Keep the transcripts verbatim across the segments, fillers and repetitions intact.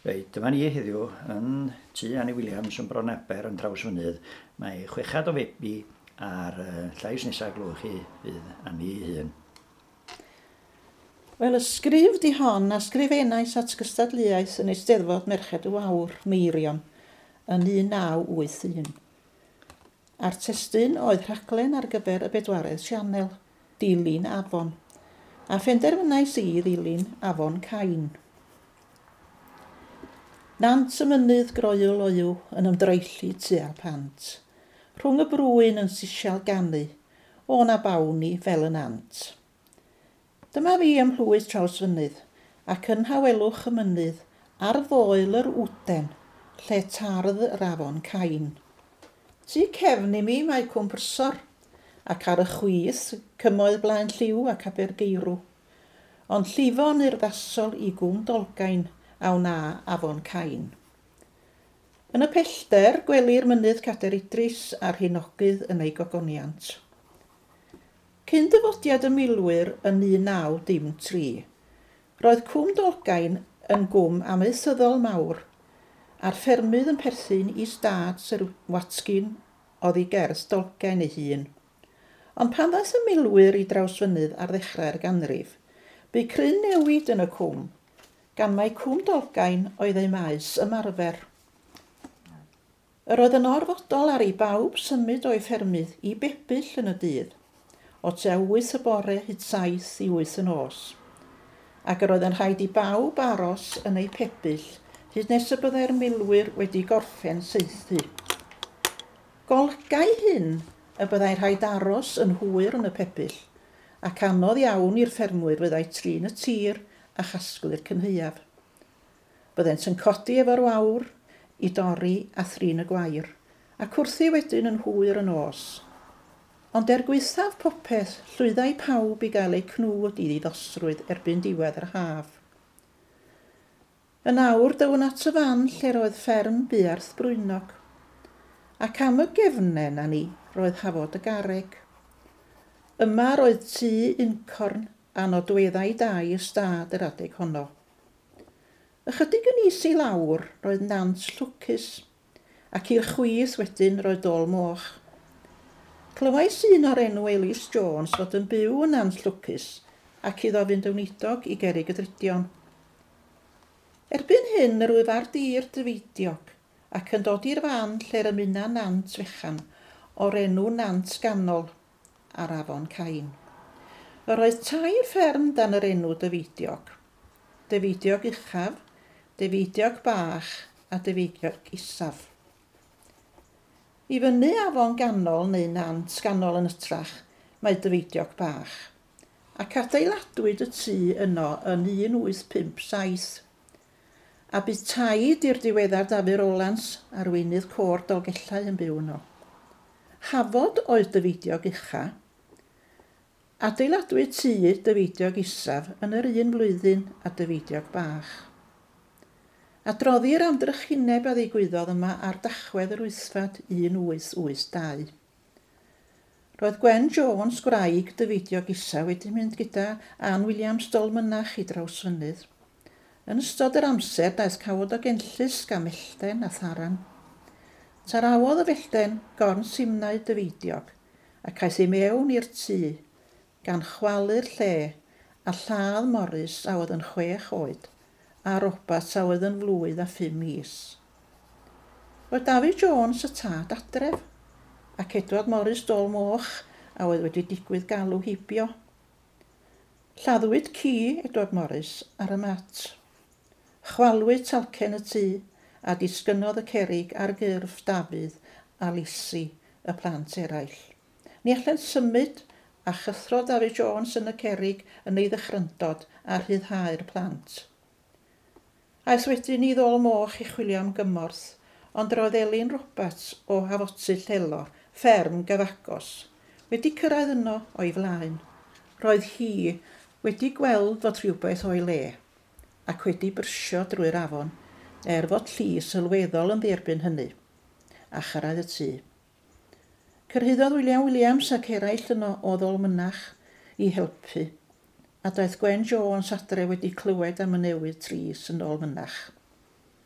Reit, dyma ni heddiw yn tŷ Annie Williams yn Bron Aber yn Drawsfynydd. Mae chwechad o febi a'r uh, llais nesaf glwch chi fydd Annie ei hun. Wel, ysgrif di hon a sgrifennais at gystadleuaeth yn Eisteddfod Merched y Wawr, Meirion, yn un naw wyth un. A'r testun oedd rhaglen ar gyfer y bedwaredd sianel, Dilyn Afon, a phenderfynais i ddilyn Afon Cain. Nant y mynydd groeul oiw yn ymdreullu tua pant, rhwng y brwyn yn sisial ganu, o na bawni fel y nant. Dyma fi ym Mhlwys Trawsfynydd, ac yn hawelwch y mynydd ar foel yr wden, lle tardd yr Afon Cain. Tu cefn i mi mae cwmprsor, ac ar y chwith cymoedd blaen lliw ac Abergeirw, ond llifon i'r ddasol i gwm Dolgain aw na Afon Cain. Yn y pellter, gwelir mynydd Cader Idris a'r hinogydd yn ei gogoniant. Cyn dyfodiad y milwyr yn un naw dim tri, roedd cwm Dolgain yn gwm amaethyddol mawr, a'r ffermydd yn perthyn i stad Sir Watkin oedd i gerdd Dolgain ei hun. Ond pan ddaeth y milwyr i Drawsfynydd ar ddechrau'r ganrif, bu cryn newid yn y cwm, gan mae cwm Dolgain oedd ei maes ymarfer. Yr oedd yn orfodol ar ei bawb symud o'i ffermydd i bebyll yn y dydd, o tua wyth y bore hyd saith i wyth y nos, ac yr oedd yn rhaid i bawb aros yn ei pebyll hyd nes y byddai'r milwyr wedi gorffen saethu. Golgau hyn y byddai'r rhaid aros yn hwyr yn y pebyll, ac anodd iawn i'r ffermwyr fyddai trin y tir a chasglu'r cynheuaf. Byddent yn codi efo'r wawr i dorri a thrin y gwair, ac wrthi wedyn yn hwyr yn os. Ond er gweithaf popeth, llwyddai pawb i gael eu cnwd i ddidosrwydd erbyn diwedd yr haf. Yn awr dyw'n at y fan lle roedd fferm buarth Brwynog, ac am y gefnen a ni roedd Hafod y Garreg. Yma roedd tŷ uncorn a nodweddau dau y stad yr adeg honno. Ychydig yn is i lawr roedd Nant Llwcus, ac i'r chwith wedyn roedd Dol Moch. Clywais un o'r enw Elis Jones fod yn byw yn Nant Llwcus ac iddo fynd wnidog i Gerrig y Dridion. Erbyn hyn yr wyf ar dir Dyfeidiog ac yn dod i'r fan lle'r ymuno Nant fechan o'r enw Nant Ganol ar Afon Cain. Yr oedd tair fferm dan yr enw Dyfeidiog. Dyfeidiog Uchaf, Dyfeidiog Bach a Dyfeidiog Isaf. I fyny Afon Ganol neu Nant Ganol yn ytrach mae Dyfeidiog Bach, ac adeiladwyd y tŷ yno yn un wyth pump saith. A bydd taid i'r diweddar Dafydd Rowlands ar weinydd côr Dolgellau yn byw yno. Hafod oedd Dyfeidiog Ucha, adeiladwyd tŷ Dyfeidiog Isaf yn yr un blwyddyn a Dyfeidiog Bach. Adroddir am drychineb a ddigwyddodd yma ar dachwedd yr wythfad un wyth wyth dau. Roedd Gwen Jones gwraig Dyfeidiog Isaf wedi mynd gyda Ann Williams Dolmynach i Drawsfynydd. Yn ystod yr amser daeth cawod o genllys gan mellten a tharan. Tarawodd y fellten gorn simnau Dyfeidiog ac aeth ei mewn i'r tŷ, gan chwalu'r lle a lladd Morris a oedd yn chwech oed, a Robert a oedd yn flwydd a phum mis. Roedd David Jones y tad adref, ac Edward Morris Dol Moch a oedd wedi digwydd galw hibio. Lladdwyd ci Edward Morris ar y mat. Chwalwyd talcen y tŷ a disgynnodd y cerrig ar gyrff Dafydd a Lisi, y plant eraill. Ni allan symud a chythro David Jones yn y cerrig yn ei ddychrynod a rhyddhau'r plant. Aeth wedyn i Ddol Moch i chwilio am gymorth, ond roedd Elin Roberts o Hafoty Llelo, fferm gyfagos, wedi cyrraedd yno o'i flaen. Roedd hi wedi gweld fod rhywbeth o'i le, ac wedi byrsio drwy'r afon, er fod llys sylweddol yn dderbyn hynny, a chyrraedd y tŷ. Cyrhaeddodd William Williams ac eraill yno o Ddolmynach i helpu, a daeth Gwen Jones adre wedi clywed am y newydd tris yn ôl mynach.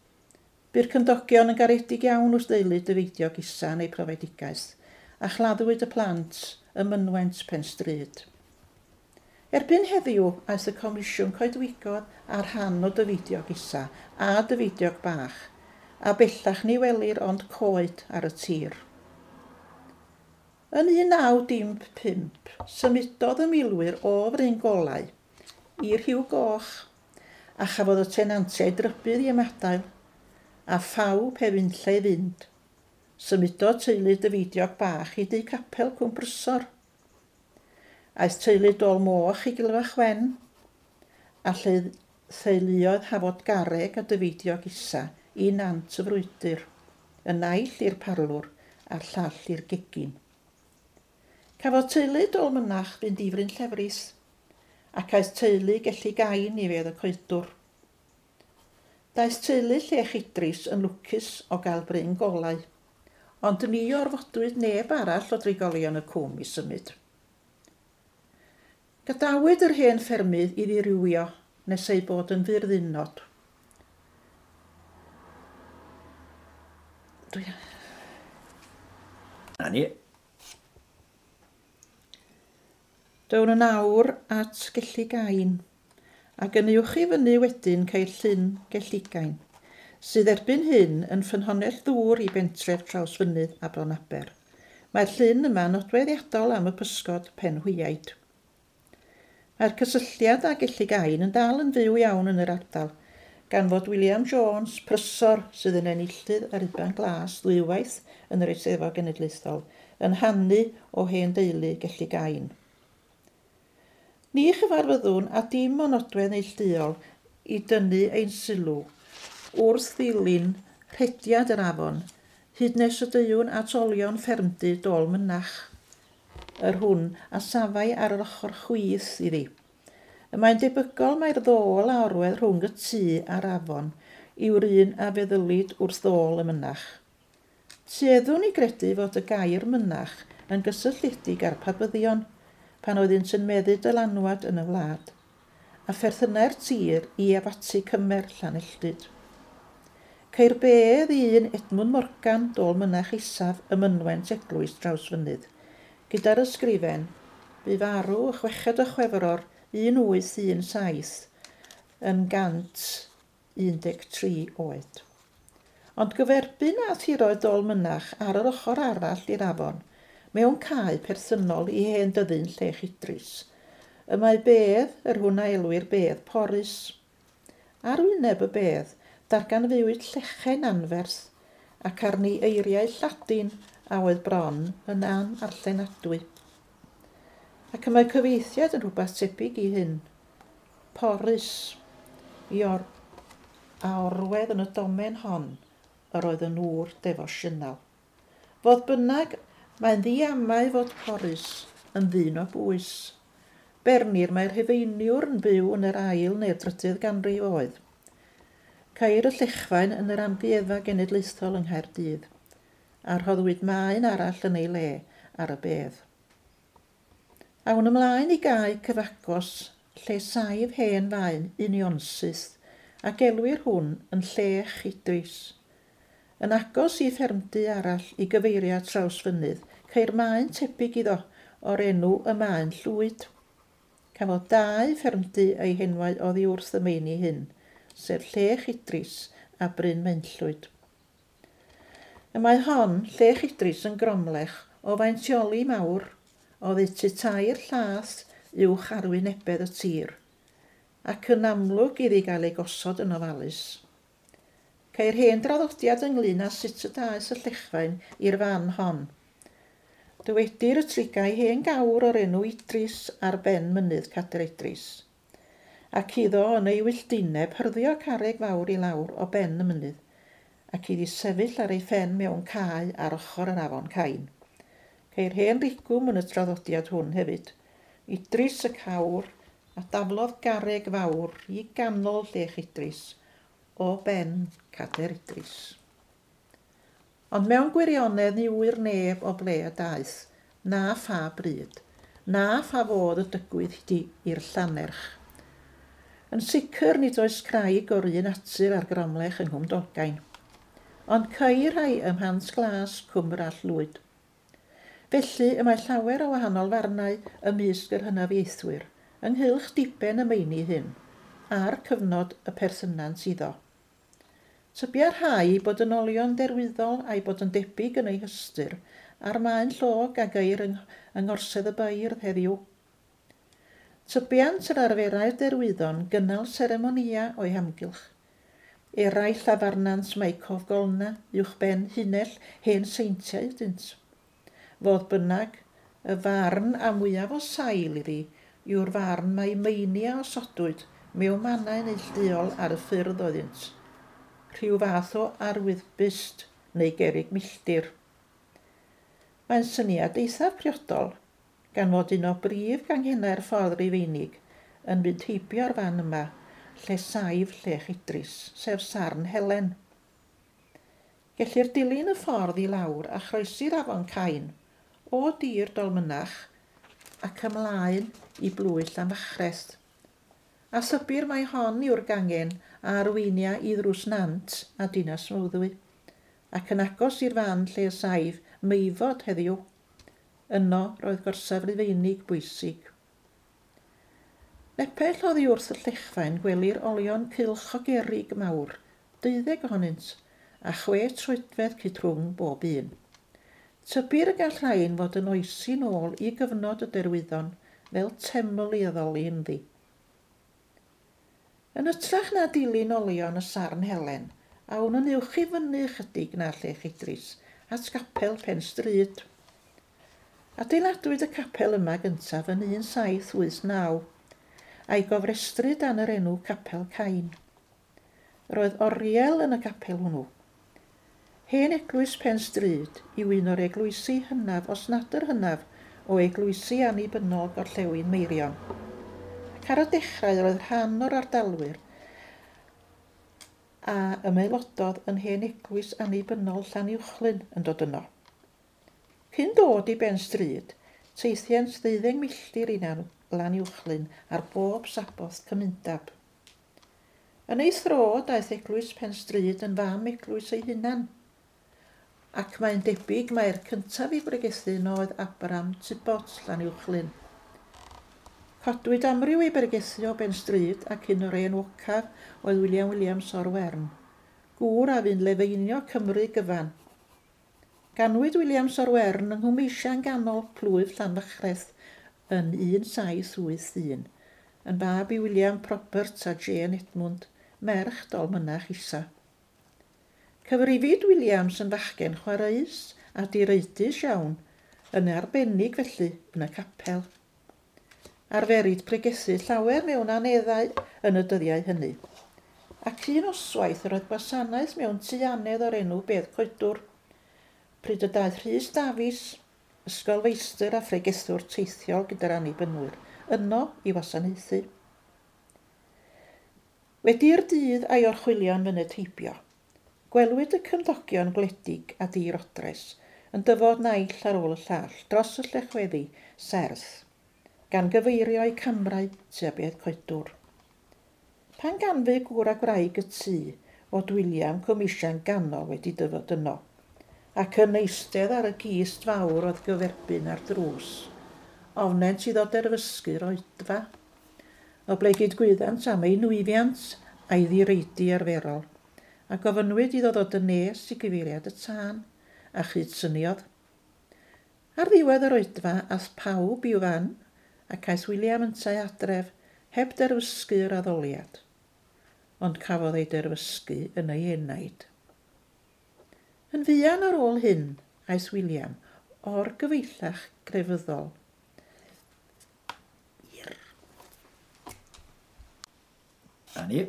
Bu'r cymdogion yn garedig iawn wrth deulu dyfeidiog isa neu profedigaeth, a chladdwyd y plant y mynwent Penstryd. Erbyn heddiw, aeth y Comisiwn coedwigodd ar rhan o dyfeidiog isa a dyfeidiog bach, a bellach ni welir ond coed ar y tir. Yn un naw dim pump, symudodd y milwyr o Fryn Golau i'r Rhiw Goch, a chafodd y tenantiau drybydd i ymadael, a phawb hefyd lle i fynd. Symudodd teulu dyfeidiog bach i dŷ capel Cwm Brysor. Aeth teulu Dol Moch i Gilfach Wen, a lle theuluoedd Hafod Garreg a dyfeidiog isa i Nant y Frwydr, y naill i'r Parlwr a'r llall i'r Gegin. Cafodd teulu Dol Mynach fynd i Fryn Llefrith, ac aeth teulu Gelli Gain i fedd y coedwr. Daeth teulu Llech Idris yn lwcus o gael Bryn Golau, ond ni orfodwyd neb arall o drigolion y cwm i symud. Gadawyd yr hen ffermydd i ddirywio nes ei bod yn fyrddinod. Na ni. Dawn yn awr at Gelli Gain, ac yn uwch i fyny wedyn cael llyn Gelligain, sydd erbyn hyn yn ffynhonnell ddŵr i bentref Trawsfynydd a Bronaber. Mae'r llyn yma nodweddiadol am y pysgod Penhwiaid. Mae'r cysylltiad â Gelli Gain yn dal yn fyw iawn yn yr ardal, gan fod William Jones, prysor sydd yn enillydd ar uban glas ddwywaith yn yr Eisteddfod Genedlaethol, yn hannu o hen deulu Gelli Gain. Ni chyfarfyddwn a dim o nodwedd neilltuol i dynnu ein sylw wrth ddilyn rhediad yr afon, hyd nes y deiwn at olion ffermdy Dol Mynach, yr hwn a safai ar yr ochr chwith iddi. Y mae'n debygol mae'r ddôl a orwedd rhwng y tŷ a'r afon yw'r un a feddylid wrth ddôl y Mynach. Tueddwn i gredu fod y gair Mynach yn gysylltiedig â'r Pabyddion, pan oedd ynt yn meddu dylanwad yn y wlad, a pherthyna'r tir i afatu cymer Llanelltyd. Ceir bedd un Edmund Morgan, Dôl Mynach Isaf, y mynwent Eglwys Trawsfynydd, gyda'r ysgrifen, bu farw y chweched o Chwefror un wyth un saith yn gant un deg tri oed. Ond gyferbyn a thiroedd Dôl Mynach ar yr ochr arall i'r afon, mewn cae perthynol i hen dyddyn Llech Idris, y mae bedd yr hwnna elwir bedd Porys. Ar wyneb y bedd, darganfuwyd llechen anferth, ac arni eiriau Lladin a oedd bron yn anarllenadwy. Ac y mae cyfeithiad yn rhywbeth tebyg i hyn. Porys, i or, a orwedd yn y domen hon, yr oedd yn ŵr defosiynol. Fodd bynnag, mae'n ddiamau fod Porys yn ddyn o bwys. Bernir mae'r Rhufeiniwr yn byw yn yr ail neu'r drydydd ganrif oedd. Cair y llechfaen yn yr Amgueddfa Genedlaethol yng Nghaerdydd, a rhoddwyd maen arall yn ei le ar y bedd. Awn ymlaen i gae cyfagos lle saif hen faen unionsyth, ac elwir hwn yn Llech Idris. Yn agos i ffermdy arall i gyfeiriad Trawsfynydd, ceir maen tebyg iddo o'r enw y maen Llwyd. Cafodd dau ffermdy ei henwau oddi wrth y meini hyn, sef Llech Idris a Bryn Menllwyd. Y mae hon, Llech Idris, yn gromlech o faentioli mawr, oddeutu tair llath uwch arwynebedd y tir, ac yn amlwg iddi gael ei gosod yn ofalus. Ceir hen draddodiad ynglyn â sut y daeth y llechfaen i'r fan hon. Dywedir y trigau hen gawr o'r enw Idris ar ben mynydd Cader Idris, ac iddo yn ei wylltineb hyrddio carreg fawr i lawr o ben y mynydd, ac iddi sefyll ar ei phen mewn cae ar ochr yr afon Cain. Ceir hen rigwm yn y traddodiad hwn hefyd. Idris y cawr a daflodd garreg fawr i ganol Llech Idris o ben Cader Idris. Ond mewn gwirionedd ni wyr neb o ble y daeth, na pha bryd, na pha fodd y dygwydd i'r Llanerch. Yn sicr nid oes craig o'r un atur ar gromlech yng Nghwm Dolgain. ond cair rhai ym Mhans Glas, Cwmr a Llwyd. Felly y mae llawer o wahanol farnau ymysg yr hynafieithwyr, ynghylch diben y meini hyn, a'r cyfnod y persynans iddo. Tybia'r rhai bod yn olion derwyddol a'i bod yn debyg yn ei hystyr, a'r maen llog a gair yng, yng ngorsedd y beirdd heddiw. Tybiant yr arferau'r derwyddon gynnal seremonia o'i hamgylch. Eraill a farnans Meicof Golna, uwch ben Hunell, hen seintiau dynt. Fodd bynnag, y farn a mwyaf o sail iddi yw'r farn mae meinia osodwyd mewn mannau neilltuol ar y ffyrdd oeddynt. Rhyw fath o arwyddbyst neu gerig milltir. Mae'n syniad eithaf priodol, gan fod un o brif ganghennau'r ffordd Rufeinig yn mynd heibio'r fan yma, lle saif Llech Idris, sef Sarn Helen. Gellir dilyn y ffordd i lawr a chroesi'r afon Cain, o dir Dolmynach ac ymlaen i Blwyll Lamfachrest. A sybyr mae hon yw'r gangen a arweinia i Ddrws Nant a Dinas Mawddwy, ac yn agos i'r fan lle saif Meifod heddiw. Yno roedd gorsaf Rufeinig bwysig. Nepell oddi wrth y llechfaen gwelir olion cylch o gerig mawr, deuddeg ohonynt, a chwe troedfedd cytrwng bob un. Tybyr y gall rhain fod yn oesi nôl i gyfnod y derwyddon fel teml i addoli ynddi. Yn ytrach na dilyn olion y Sarn Helen, awn yn uwch i fyny chydig na Llech Idris at gapel Pen Stryd. Adeiladwyd y capel yma gyntaf yn un saith wyth naw, a'i gofrestru dan yr enw Capel Cain. Roedd oriel yn y capel hwnnw. Hen eglwys Pen Stryd yw un o'r eglwysi hynaf os nad yr hynaf o eglwysi annibynnol Gorllewin Meirion. Ac ar y dechrau roedd rhan o'r ardalwyr a ymaelododd yn hen eglwys annibynnol Llanuwchlyn yn dod yno. Cyn dod i Ben Stryd, teithiant ddeuddeg milltir unan Llanuwchlyn ar bob saboth cymundab. Yn ei thro, daeth eglwys Pen Stryd yn fam eglwys ei hunan, ac mae'n debyg mae'r cyntaf i bregethu'n oedd Abram Tybot Llanuwchlyn. Codwyd amryw ei bregethu o Ben Stryd ac un o'r ein wocaf oedd William Williams o'r Wern, gŵr a fy'n lefeinio Cymru gyfan. Ganwyd Williams o'r Wern yng Nghwmeisian ganol Plwyf Llanfachreth yn un saith wyth un, yn fab i William Probert a Jane Edmund, merch Dolmynach isa. Cyfrifid Williams yn fachgen chwaraeus a direidus iawn, yn arbennig felly yn y capel. Arferid pregethu llawer mewn aneddau yn y dyddiau hynny. Ac un oswaith roedd gwasanaeth mewn tuanedd o'r enw Bedd Coedwr, pryd y daeth Rhys Davies, ysgol feistr a phregethwr teithiol gyda'r annibynwyr, yno i wasanaethu. Wedi'r dydd a'i orchwilio'n fynydd heibio, gwelwyd y cymdogion gwledig a dirodres yn dyfod naill ar ôl y llall dros y llechweddi serth, gan gyfeirio eu camrau tua Bedd Coedwr. Pan ganfu gŵr a gwraig y tŷ o William Comisian ganol wedi dyfod yno, ac yn eistedd ar y gist fawr oedd gyferbyn ar drws, ofnent i ddod erfysgu'r oedfa, o blegyd gwyddant am ei nwyddiant a'i ddireidi arferol, a gofynwyd iddo ddod yn nes i gyfeiriad y tân, a chyd syniodd. Ar ddiwedd yr oedfa ath pawb i'w fan, ac aeth William yn tai adref heb derfysgu'r addoliad, ond cafodd ei derfysgu yn ei enaid. Yn fuan ar ôl hyn, aeth William o'r gyfeillach grefyddol. Ani.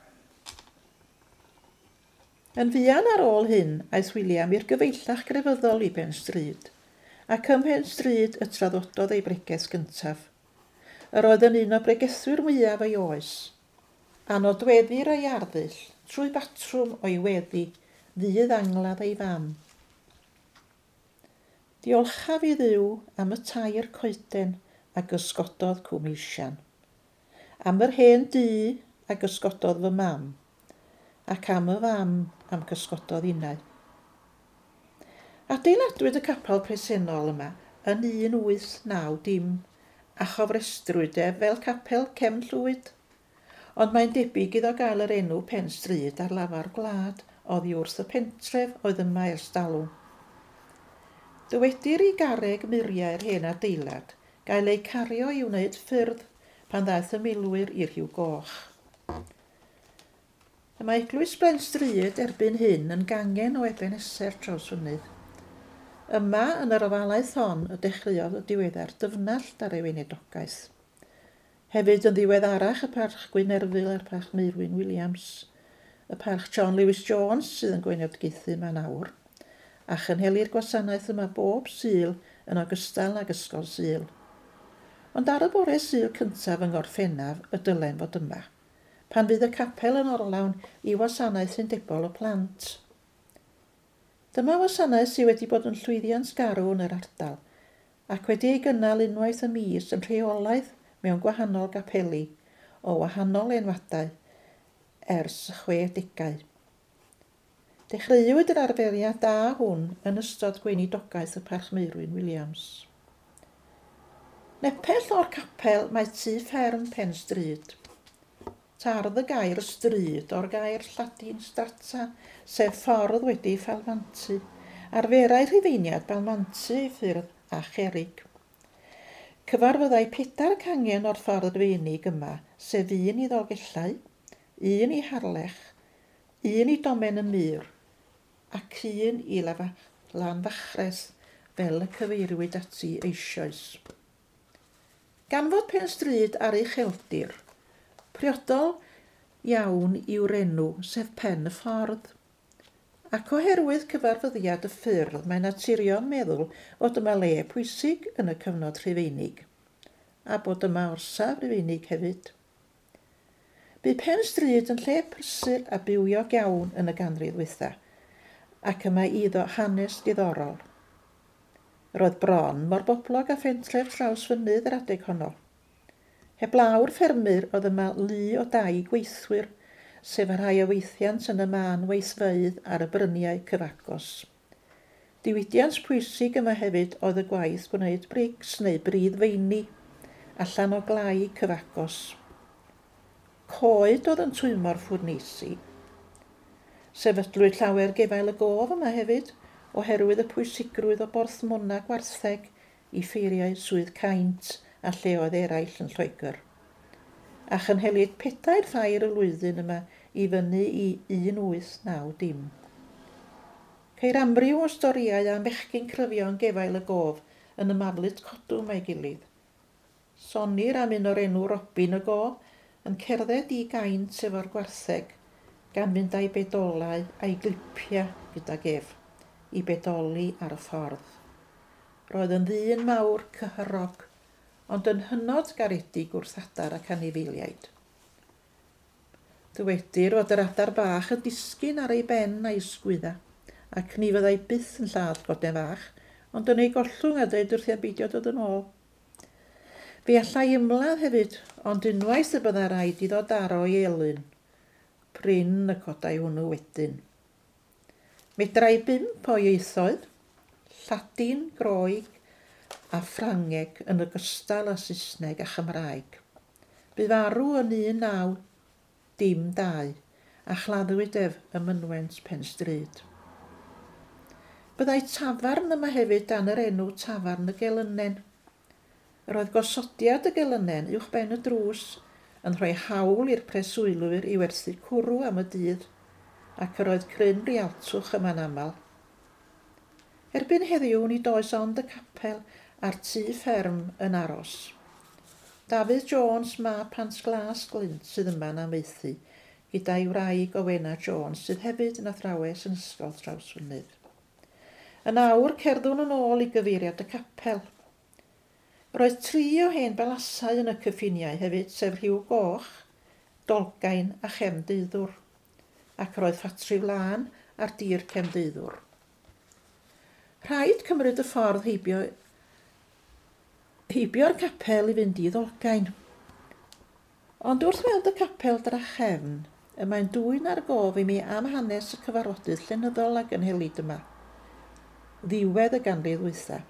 Yn fuan ar ôl hyn, aeth William i'r gyfeillach grefyddol i Ben Stryd, ac ym Pen Stryd y traddododd ei bregeth gyntaf. Yr oedd yn un o bregethwyr mwyaf ei oes. Anodweddir ei arddull trwy batrwm o'i weddi ddydd angladd ei fam. Diolchaf i Dduw am y tair coeden a gysgododd Cwmeisian, am yr hen dŷ a gysgododd fy mam, ac am y fam am gysgododd innau. Adeiladwyd y capel presennol yma yn un wyth naw dim a chofrestrwyd ef fel capel cefn llwyd, ond mae'n debyg iddo gael yr enw Pen Stryd ar lafar gwlad oddi wrth y pentref oedd yma ers dalwm. Dywedir i garreg muriau'r hen adeilad gael ei cario i wneud ffyrdd pan ddaeth y milwyr i'r Rhiw Goch. Y mae Eglwys Pen Stryd erbyn hyn yn gangen o Ebeneser Trawsfynydd. Yma yn yr ofalaeth hon y dechreuodd y diweddar dyfnallt ar ei weinidogaeth. Hefyd yn ddiweddarach y parch Gwynnerfil a'r parch Meirwyn Williams, y parch John Lewis Jones sydd yn gweinidogaethu yma nawr, a chynhelir gwasanaeth yma bob Sul yn ogystal ag Ysgol Sul. Ond ar y bore Sul cyntaf yng Ngorffennaf y dylen fod yma, pan fydd y capel yn orlawn i wasanaeth undebol o plant. Dyma wasanaeth sydd wedi bod yn llwyddiant garw yn yr ardal, ac wedi ei gynnal unwaith y mis yn rheolaidd mewn gwahanol gapeli o wahanol enwadau ers chwedegau. Dechreuwyd yr arferiad da hwn yn ystod gweinidogaeth y parch Meirwyn Williams. Nepell o'r capel mae tŷ fferm Pen Stryd. Tardd y gair stryd o'r gair Lladin strata, sef ffordd wedi ffalmantu, arferai rhufeiniad balmantu i ffyrdd a cherig. Cyfarfoddai pedair cangen o'r ffordd fenig yma, sef un i Ddolgellau, un i Harlech, un i Domen y Mur, ac un i Lanfachres fel y cyfeiriwyd ati eisoes. Gan fod Pen Stryd ar ei cheldir, priodol iawn yw'r enw, sef pen y ffordd. Ac oherwydd cyfarfyddiad y ffyrdd, mae naturiol meddwl fod yma le pwysig yn y cyfnod Rhufeinig, a bod yma orsaf Rhufeinig hefyd. Bu Pen Stryd yn lle prysur a bywiog iawn yn y ganrif ddiwethaf, ac yma iddo hanes diddorol. Roedd bron mor boblog a phentref Trawsfynydd yr adeg honno. Heblaw'r ffermyr oedd yma lu o dau gweithwyr, sef y rhai o weithiant yn y man weithfeydd ar y bryniau cyfagos. Diwydiant pwysig yma hefyd oedd y gwaith gwneud brics neu bridd feini allan o glai cyfagos. Coed oedd yn twymo'r ffwrneisi. Sefydlwyd llawer gefael y gof yma hefyd, oherwydd y pwysigrwydd o borthmona gwartheg i ffeiriau swydd caint a lleoedd eraill yn Lloegr. A chynhelid pedair ffair y flwyddyn yma i fyny i un wyth naw dim. Ceir amryw o storiau am bechgyn cryfion gefael y gof yn y maflud codwm a'i gilydd. Sonir am un o'r enw Robin y Gof yn cerdded i gaint efo'r gwartheg gan fynd â'i bedolau a'i glipia gyda gef i bedoli ar y ffordd. Roedd yn ddyn mawr cyhyrog, ond yn hynod garedig wrth adar ac anifeiliaid. Dywedir fod yr adar bach yn disgyn ar ei ben a'i ysgwydda, ac ni fyddai byth yn lladd godau fach, ond yn ei gollwng a dweud wrth i am beidio dod yn ôl. Fe allai ymladd hefyd, ond unwaith y bydda raid iddo daro i elyn. Pryn y codau hwnnw wedyn. Medrai bump o ieithoedd, Lladin, Groeg a Ffrangeg yn ogystal â Saesneg a Chymraeg. Bu farw yn un naw dim dau a chladdwyd ef ym mynwent Pen Stryd. Byddai tafarn yma hefyd dan yr enw Tafarn y Gelynen. Roedd gosodiad y Gelynen uwch ben y drws yn rhoi hawl i'r preswylwyr i werthu cwrw am y dydd, ac yr oedd cryn rialtwch yma'n aml. Erbyn heddiw ni does ond y capel a'r tŷ fferm yn aros. Dafydd Jones mab Pant Glas Glint sydd yma'n amaethu, gyda'i wraig Owena Jones sydd hefyd yn athrawes yn Ysgol Trawsfynydd. Yn awr cerddwn yn ôl i gyfeiriad y capel. Roedd tri o hen balasau yn y cyffiniau hefyd, sef Rhiw Goch, Dolgain a Chefndyddwr, ac roedd ffatri wlân ar dir Cefndyddwr. Rhaid cymryd y ffordd heibio, heibio'r capel i fynd i Ddolgain. Ond wrth weld y capel drachefn, y mae'n dwyn ar gof i mi am hanes y cyfarfodydd llenyddol ac yn helid yma. ddiwedd y ganrif ddwytha.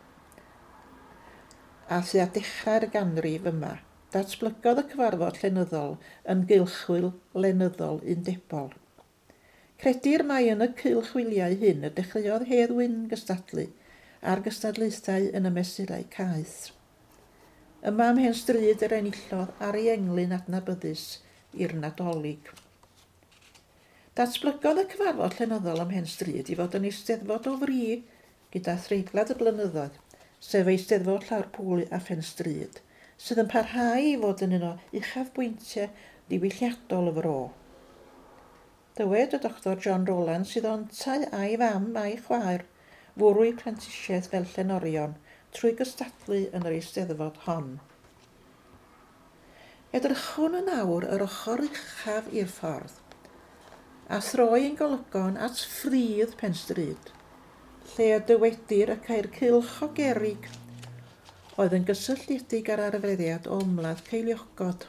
A sydd a dechrau'r ganrif yma, datblygodd y cyfarfod llenyddol yn gylchwyl lenyddol undebol. Credir mai yn y cylchwyliau hyn y dechreuodd Hedd Wyn gystadlu a'r gystadlaethau yn y mesurau caeth. Yma ym Mhen Stryd yr enillodd ar ei englyn adnabyddus i'r Nadolig. Datblygodd y cyfarfod llenyddol ym Mhen Stryd i fod yn eisteddfod o fri gyda threiglad y blynyddoedd, sef eisteddfod Llawrpwy a Phen Stryd, sydd yn parhau i fod yn un o uchafbwyntiau diwylliadol y fro. Dywed y Doctor John Rowland sydd ontau a'i fam a'i chwaer fwrw prentisiaeth fel llenorion trwy gystadlu yn yr eisteddfod hon. Edrychwn yn awr yr ochr uchaf i'r ffordd, a throi ein golygon at ffridd Pen Stryd, lle y dywedir y cair cylch o gerig oedd yn gysylltiedig ar arferiad o ymladd ceiliogod.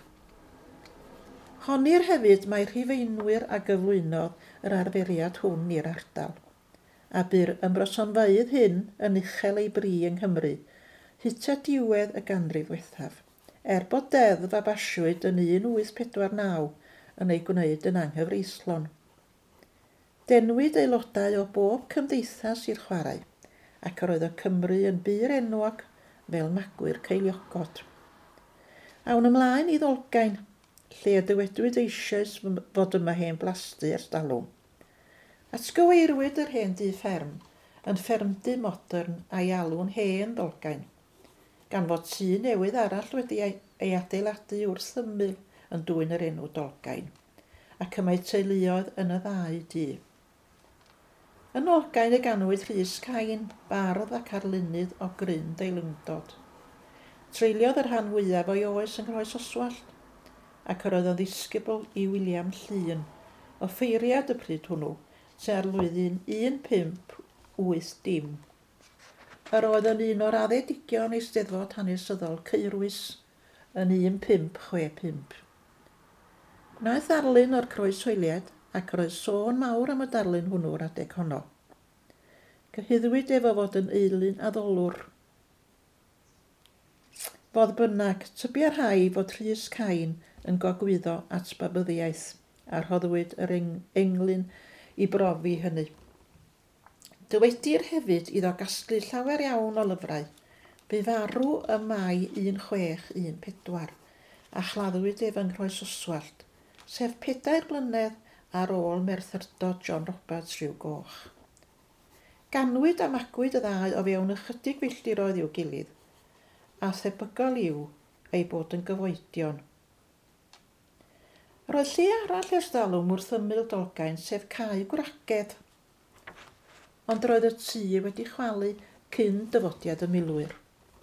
Honir hefyd mae rhifeinwyr a gyflwynodd yr arferiad hwn i'r ardal, a by'r ymrosonfeydd hyn yn uchel ei bri yng Nghymru, hyd at diwedd y ganrif ddiwethaf, er bod deddf a basiwyd yn un wyth pedwar naw yn ei gwneud yn anghyfreislon. Denwyd aelodau o bob cymdeithas i'r chwarae, ac yr oedd y Cymru yn byr enwog fel magwyr ceiliogod. Awn ymlaen i Ddolgain, lle y dywedwyd eisoes fod yma hen blasty ers dalwm. Atgyweirwyd yr hen dŷ fferm yn ffermdy modern a'i alw'n hen Ddolgain, gan fod tŷ newydd arall wedi ei adeiladu wrth ymyl yn dwyn yr enw Dolgain, ac y mae teuluoedd yn y ddau dŷ. Yn Olgain y ganwyd Rhys Cain, bardd ac arlunydd o gryn deilwngdod. Treuliodd yr rhan fwyaf o'i oes yn Groes Oswallt, ac yr oedd yn ddisgybl i William Llun, o ffeiriad y pryd hwnnw, sy'n ar flwyddyn un pump wyth dim. Yr oedd yn un o'r addedigion eisteddfod hanesyddol Ceirwys yn un pump chwe pump. Gwnaeth ddarlun o'r croeshoeliad ac roedd sôn mawr am y darlun hwnnw'r adeg honno. Cyhyddwyd efo fod yn eilyn addolwr. Fodd bynnag, tybia'r rhai fod Rhys Cain yn gogwyddo at babyddiaeth a rhoddwyd yr eng englyn i brofi hynny. Dywedir hefyd iddo gasglu llawer iawn o lyfrau, bu farw y Mai un chwech un pedwar a chladdwyd ef yng Nghroes Oswallt, sef pedair blynedd ar ôl merthyrdo John Roberts rhyw goch. Ganwyd a magwyd y ddau o fewn ychydig filltiroedd i'w gilydd, a thebygol yw ei bod yn gyfoedion. Roedd lle arall ers dalwm wrth ymyl Dolgain sef Cae Gwragedd, ond roedd y tŷ wedi chwalu cyn dyfodiad y milwyr.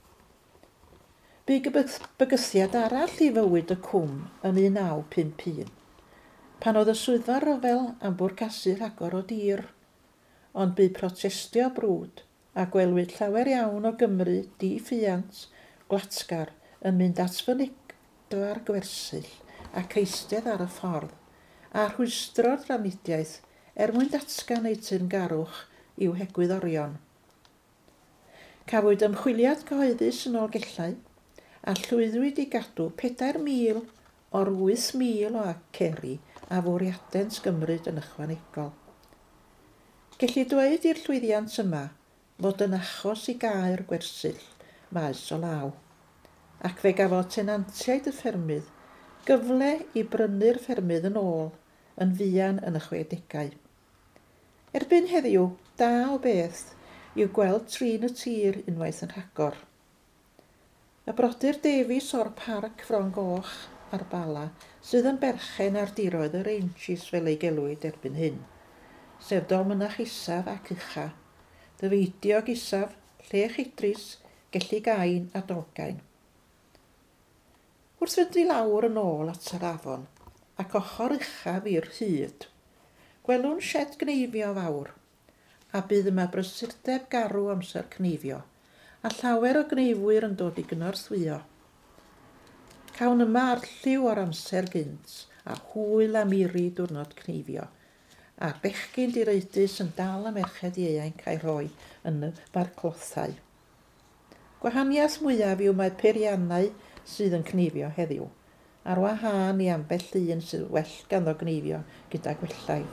Bu bygythiad arall i fywyd y cwm yn un naw pump un, pan oedd y swyddfa ryfel am bwrcasu rhagor o dir, ond bu protestio brwd a gwelwyd llawer iawn o Gymru di-ffiant, gwlatgar, yn mynd at fynedfa'r gwersyll ac eistedd ar y ffordd, a rhwystro'r drafnidiaeth er mwyn datgan eu teyrngarwch i'w hegwyddorion. Cafwyd ymchwiliad cyhoeddus yn ôl gellau, a llwyddwyd i gadw pedair mil o'r wyth mil o aceri a fwriadent gymryd yn ychwanegol. Gellir dweud i'r llwyddiant yma fod yn achos i gael gwersyll maes o law, ac fe gafodd tenantiaid y ffermydd gyfle i brynu'r ffermydd yn ôl yn fuan yn y chwedegau. Erbyn heddiw, da o beth i'w gweld trin y tir unwaith yn rhagor. Y brodyr Davies o'r Parc Ffron Goch ar Bala sydd yn berchen ar diroedd y Rangers fel ei gelwyd erbyn hyn, sef dolmynach isaf ac ucha, dyfeidiog isaf, lle chydrus, gellu gain a Dolgain. Wrth fynd i lawr yn ôl at yr afon, ac ochr uchaf i'r hyd, gwelwn shed gneifio fawr, a bydd yma brysurdeb garw amser cneifio, a llawer o gneifwyr yn dod i gynorthwyo. Cawn yma ar lliw o'r amser gynt, a hwyl am iri diwrnod cneifio, a'r bechgyn direidus yn dal y merched ieuanc a'i roi yn y barclothau. Gwahaniaeth mwyaf yw mae peiriannau sydd yn cnifio heddiw, ar wahân i ambell un sydd well ganddo gnifio gyda gwellau.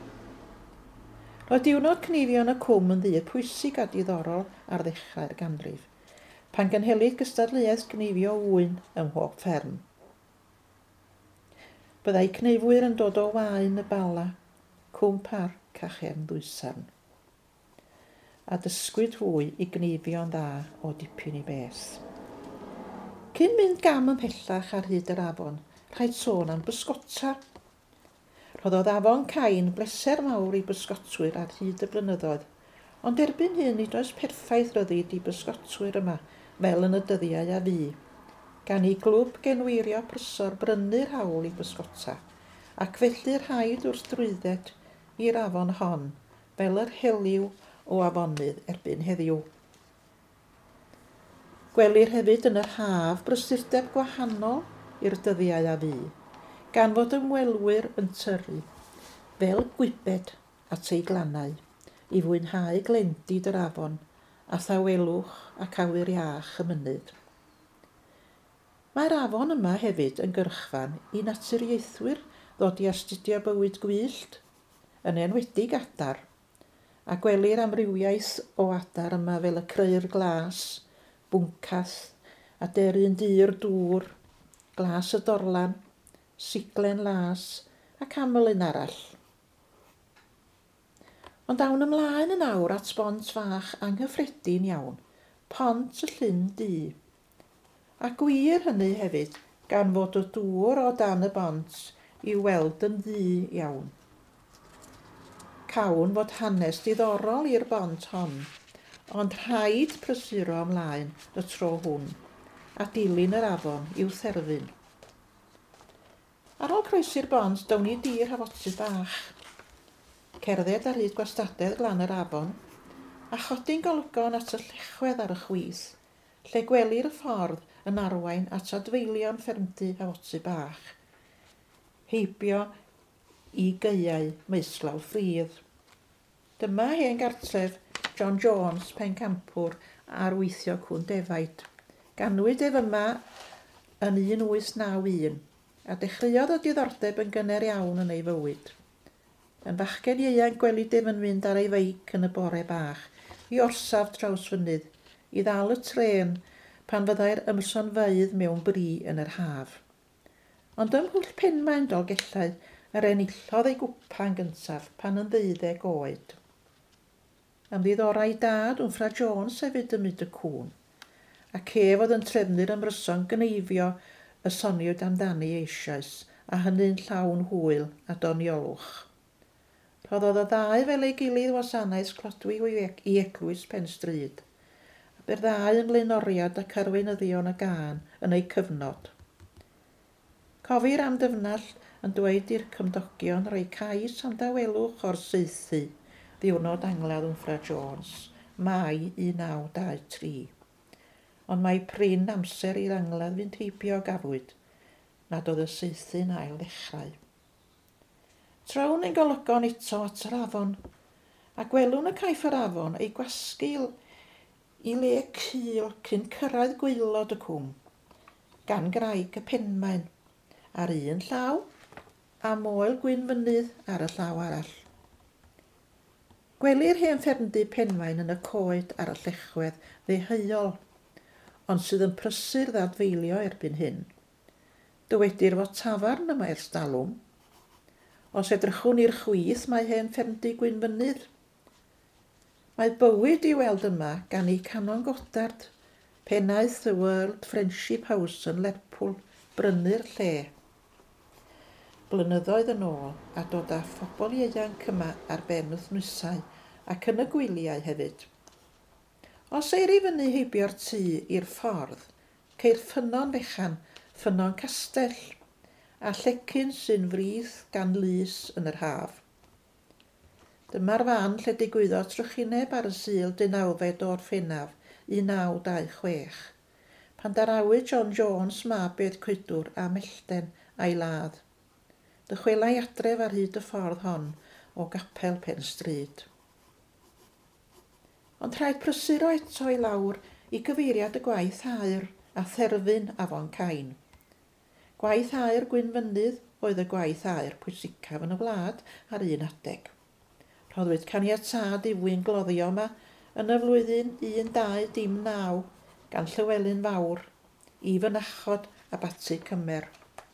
Roedd diwrnod cnifio yn y cwm yn ddydd pwysig a diddorol ar ddechrau'r ganrif, pan gynhelid gystadleuaeth cnifio wyn ym mhob fferm. Byddai cneifwyr yn dod o waen y bala, cwm parc a chefn ddwysarn, a dysgwyd hwy i gnifio'n dda o dipyn i beth. Cyn mynd gam yn pellach ar hyd yr afon, rhaid sôn am bysgota. Rhoddodd afon Cain bleser mawr i bysgotwyr ar hyd y blynyddoedd, ond erbyn hyn nid oes perffaith ryddid i bysgotwyr yma, fel yn y dyddiau a fu, gan i glwb genwirio prysor brynu'r hawl i bysgota, ac felly rhaid wrth drwydded i'r afon hon, fel yr heliw o afonydd erbyn heddiw. Gwelir hefyd yn yr haf brysurdeb gwahanol i'r dyddiau a fu, gan fod ymwelwyr yn tyrru, fel gwybed a teiglanau, i fwynhau glendid yr afon, a thawelwch ac awyr iach y mynydd. Mae'r afon yma hefyd yn gyrchfan i naturiaethwyr ddod i astudio bywyd gwyllt, yn enwedig adar, a gwelir amrywiaeth o adar yma fel y creu'r glas, bwncath, aderyn dyr dŵr, glas y dorlan, siglen las ac amlyn arall. Ond awn ymlaen yn awr at bont fach anghyffredin iawn, Pont y Llyn Du. A gwir hynny hefyd gan fod y dŵr o dan y bont i'w weld yn ddu iawn. Cawn fod hanes diddorol i'r bont hon, ond rhaid prysuro ymlaen y tro hwn, a dilyn yr afon i'w therfyn. Ar ôl croesi'r bont, dawn ni dir hafotsu bach. Cerdded ar hyd gwastadedd glan yr afon, a chodi'n golygon at y llechwedd ar y chwith, lle gwelir y ffordd yn arwain at adfeilion ffermdy hafotsu bach, heibio i geiau meislaw ffridd. Dyma hen gartref John Jones, pencampwr ar weithio cwn defaid. Ganwyd ef yma yn un wyth naw un, a dechreuodd o diddordeb yn gynnar iawn yn ei fywyd. Yn fachgen ieuanc gwelid ef yn mynd ar ei feic yn y bore bach, i orsaf draws fynydd, i ddal y tren pan fyddai'r ymsonfeydd mewn bri yn yr haf. Ond ym Mhwll Penmaen Dolgellau, yr enillodd ei gwpan gyntaf pan yn ddeuddeg oed. Am ddiddorau dad Wmffra Jones hefyd yn mynd y cwn, ac ef oedd yn trefnu'r ymryson gneifio y soniwyd amdani eisoes, a hynny'n llawn hwyl a doniolwch. Rhoddodd y ddau fel ei gilydd wasanaeth clodwi i eglwys Penstryd, a by'r ddau yn blaenoriad ac arweinyddion y gân yn ei cyfnod. Cofir am dyfnall yn dweud i'r cymdogion roi cais am dawelwch o'r saethu, ddiwrnod angladd Wmffra Jones, Mai un naw dau tri. Ond mae prin amser i'r angladd fynd heibio gafwyd, nad oedd y saethu'n ail ddechrau. Trawn ein golygon eto at yr afon, a gwelwn y caiff yr afon ei gwasgu i le cul cyn cyrraedd gwaelod y cwm, gan graig y Penmaen, ar un llaw, a moel gwyn fynydd ar y llaw arall. Gwelir hen ffermdy Penmaen yn y coed ar y llechwedd ddeheuol, ond sydd yn prysur ddadfeilio erbyn hyn. Dywedir fod tafarn yma ers dalwm. Os edrychwn i'r chwith mae hen ffermdy Gwynfynydd. Mae bywyd i weld yma gan ei Canon Godard, pennaeth y World Friendship House yn Lerpwl, brynu'r lle. Blynyddoedd yn ôl, a dod â phobl ieuanc yma ar ben wythnosau ac yn y gwyliau hefyd. Os eir i fyny heibio'r tŷ i'r ffordd, ceir ffynon fechan, ffynon castell, a llecyn sy'n frith gan lys yn yr haf. Dyma'r fan lle digwyddodd trychineb ar y Sul deunawfed o'r Orffennaf un naw dau chwech, pan darawyd John Jones mabedd coedwr a mellten a'i ladd. Dychwelai adref ar hyd y ffordd hon, o gapel Pen Stryd. Ond rhaid prysur o eto i lawr i gyfeiriad y gwaith aur a therfyn Afon Cain. Gwaith aur Gwynfynydd oedd y gwaith aur pwysicaf yn y wlad ar un adeg. Rhoddwyd caniatâd i fwyn gloddio yma yn y flwyddyn un dau dim naw gan Llywelyn Fawr i fynachod a Bati Cymer.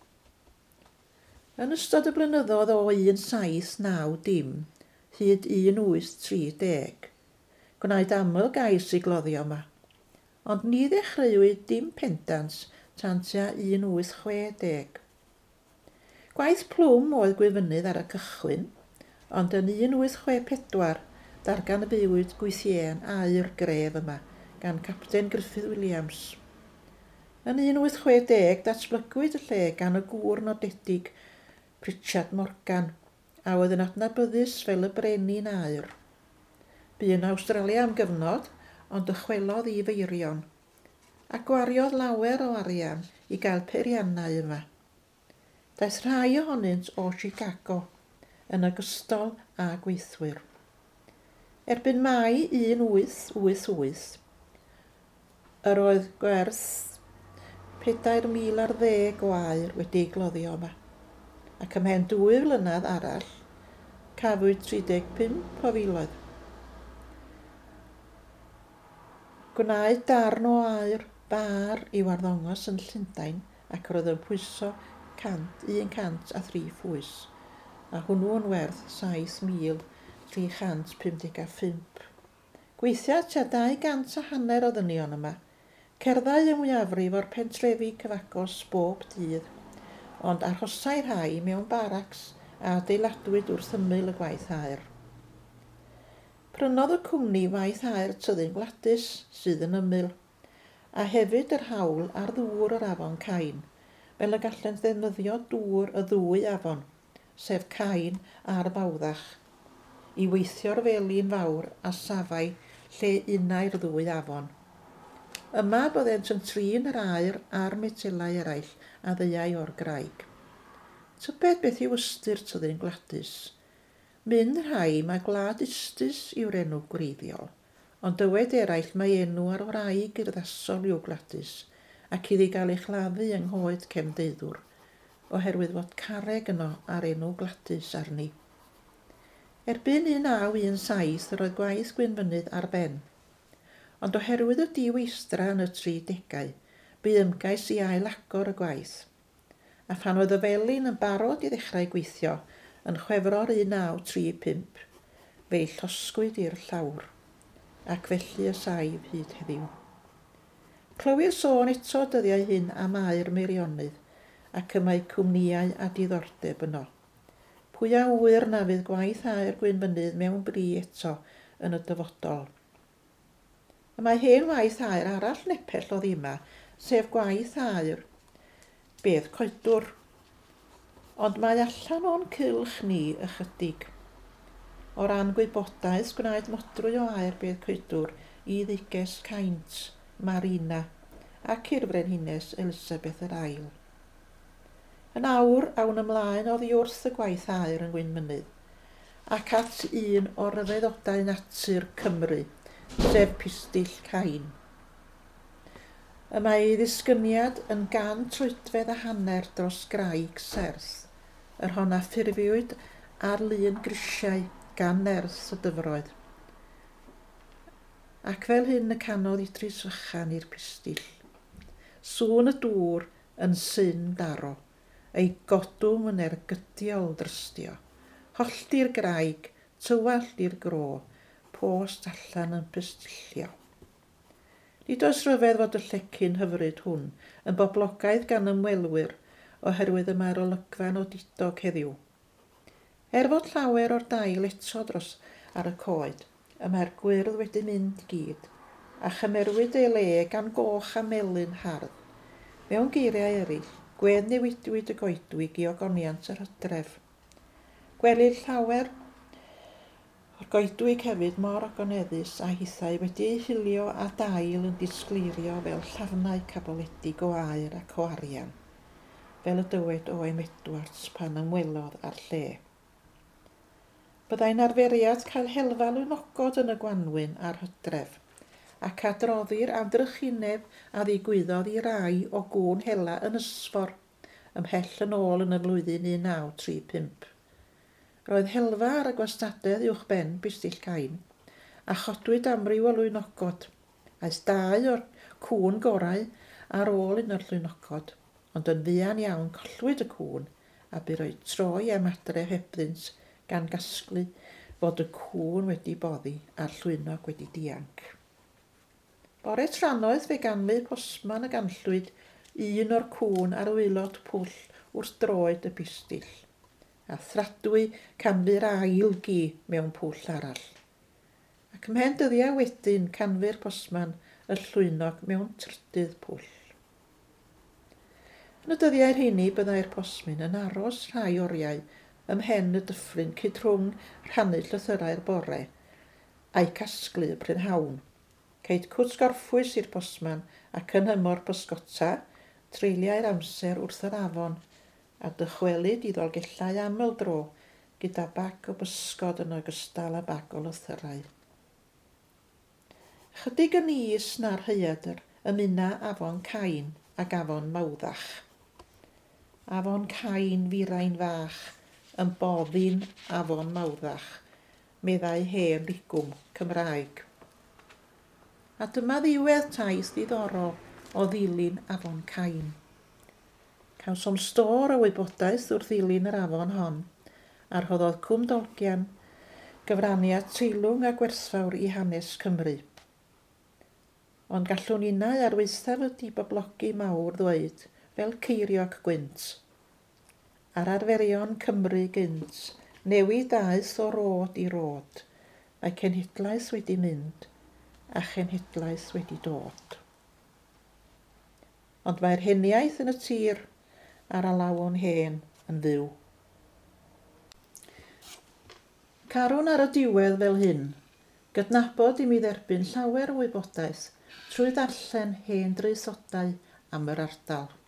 Yn ystod y blynyddoedd o un saith naw dim hyd un wyth tri deg, gwnaed aml gais i gloddio yma, ond ni ddechreuwyd dim pendant tan tua un wyth chwe deg. Gwaith plwm oedd Gwynfynydd ar y cychwyn, ond yn un wyth chwe pedwar dargan y bywyd gweithie'n aur gref yma gan Capten Gruffydd Williams. Yn un wyth chwe deg datblygwyd y lle gan y gŵr nodedig Richard Morgan a oedd yn adnabyddus fel y brenin aur. Bu yn Awstralia am gyfnod, ond dychwelodd i feirion, a gwariodd lawer o arian i gael peiriannau yma. Daeth rhai ohonynt o Chicago, yn ogystal â gweithwyr. Erbyn Mai un wyth wyth wyth, yr oedd gwerth pedair mil ar ddeg o aur wedi gloddio yma, ac ymhen dwy flynedd arall, cafwyd tri deg pump o filoedd. Gwnaed darn o aur bar i warddongos yn Llundain ac roedd yn pwyso cant, un cant a thri phwys, a hwnnw yn werth saith mil tri chant pumdeg a phump. Gweithiau tua dau gant a hanner o ddynion yma, cerddau y mwyafrif o'r pentrefi cyfagos bob dydd, ond arhosai rhai mewn baracs a adeiladwyd wrth ymyl y gwaith aur. Prynodd y cwmni waith aur Tyddyn Gwladys sydd yn ymyl, a hefyd yr hawl ar ddŵr yr Afon Cain, fel y gallent ddefnyddio dŵr y ddwy afon, sef Cain a'r Bawddach, i weithio'r felin fawr a safau lle unau'r ddwy afon. Yma byddent yn trin yr aur a'r metelau eraill a ddeiau o'r graig. Tybed beth yw ystyr Tyddyn Gwladys? Mynd rhai mae gwlad istus yw'r enw gwreiddiol, ond dywed eraill mae enw ar wraig urddasol yw Gwladys, ac iddi gael ei chladdu yng nghoed cefndeddwr, oherwydd fod carreg yno ar enw Gwladys arni. Erbyn un naw un saith roedd gwaith Gwynfynydd ar ben, ond oherwydd y diweistra yn y tri degau, bu ymgais i ail-agor y gwaith. A phan oedd y felin yn barod i ddechrau gweithio, yn Chwefror un naw tri pump, fe'i llosgwyd i'r llawr, ac felly y saif hyd heddiw. Clywir sôn eto dyddiau hyn am aur Meirionnydd, ac y mae cwmnïau a diddordeb yno. Pwy a wyr na fydd gwaith aur Gwynfynydd mewn bri eto yn y dyfodol. Y mae hen waith aur arall nepell o ddima, sef gwaith aur Bedd Coedwr, ond mae allan o'n cylch ni ychydig. O ran gwybodaeth gwnaed modrwy o aur Bedd Coedwr i ddiges Caint, Marina ac i'r Frenhines Elisabeth yr Ail. Yn awr awn ymlaen oddi wrth y gwaith aur yn Gwynfynydd, ac at un o ryfeddodau natur Cymru, sef Pistill Cain. Y mae ddisgyniad yn gan trwydfedd a hanner dros graig serth, yr honna ffurfiwyd ar lun grisiau gan nerth y dyfroedd. Ac fel hyn y canodd i dris fychan i'r pistill. Sŵn y dŵr yn syn daro, ei godwm yn ergydiol drystio. Hollti'r graig, tywallt i'r gro, post allan yn pistillio. Nid oes rhyfedd fod y llecyn hyfryd hwn yn boblogaidd gan ymwelwyr oherwydd y mae'r olygfa'n odidog heddiw. Er fod llawer o'r dail eto dros ar y coed, y mae'r gwyrdd wedi mynd i gyd, a chymerwyd ei le gan goch a melyn hardd. Mewn geiriau eraill, gwedd newidiwyd y goedwig i ogoniant yr hydref. Gwelir llawer o'r goedwig hefyd mor ogoneddus a hithau wedi ei hilio a dail yn disgleirio fel llafnau caboledig o aur ac o arian, fel y dywed o Em Edwards pan ymwelodd ar lle. Byddai'n arferiad cael helfa lwynogod yn y Gwanwyn a'r Hydref, ac adroddir am drychineb a ddigwyddodd i rai o gŵn hela yn ysfor, ymhell yn ôl yn y flwyddyn un naw tri pump. Roedd helfa ar y gwastadedd uwch ben Bustill Cain, a chodwyd amryw o lwynogod. Aeth dau o'r cŵn gorau ar ôl un o'r lwynogod, ond yn fuan iawn collwyd y cŵn a bu roi troi am adref hebddynt gan gasglu fod y cŵn wedi boddi a'r llwynog wedi dianc. Bore tranoedd fe ganfu posman y ganllwyd un o'r cŵn ar waelod pwll wrth droed y bustill, a thradwy canfu'r ail gi mewn pwll arall. Ac ymhen dyddiau wedyn canfu'r posman y llwynog mewn trydydd pwll. Yn y dyddiau rheini byddai'r posmyn yn aros rhai oriau ymhen y dyffryn cyd rhwng rhannu llythyrau'r bore a'i casglu y prynhawn. Ceid cwtgorffwys i'r posman ac yn hymor pysgota, treiliau'r amser wrth yr afon a dychwelyd i ddolgellau aml dro gyda bag o bysgod yn ogystal â bag o lythyrau. Chydig yn is na'r hyadyr ymuna Afon Cain ac Afon Mawddach. Afon Cain firain fach, yn boddin Afon Mawddach, meddai hen rigwm Cymraeg. A dyma ddiwedd taith ddiddorol o ddilyn Afon Cain. Cawsom stor o wybodaeth wrth ddilyn yr afon hon, a rhoddodd Cwm Dolgian gyfraniad teilwng a gwersfawr i hanes Cymru. Ond gallwn innau ar weithaf wedi boblogi mawr ddweud, fel ceiriog gwynt. Ar arferion Cymru gynt, newid daeth o rod i rod, mae cenhedlaeth wedi mynd a chenhedlaeth wedi dod. Ond mae'r heniaeth yn y tir a'r alawon hen yn fyw. Carwn ar y diwedd fel hyn, gydnabod i mi dderbyn llawer o wybodaeth trwy ddarllen hen draethodau am yr ardal.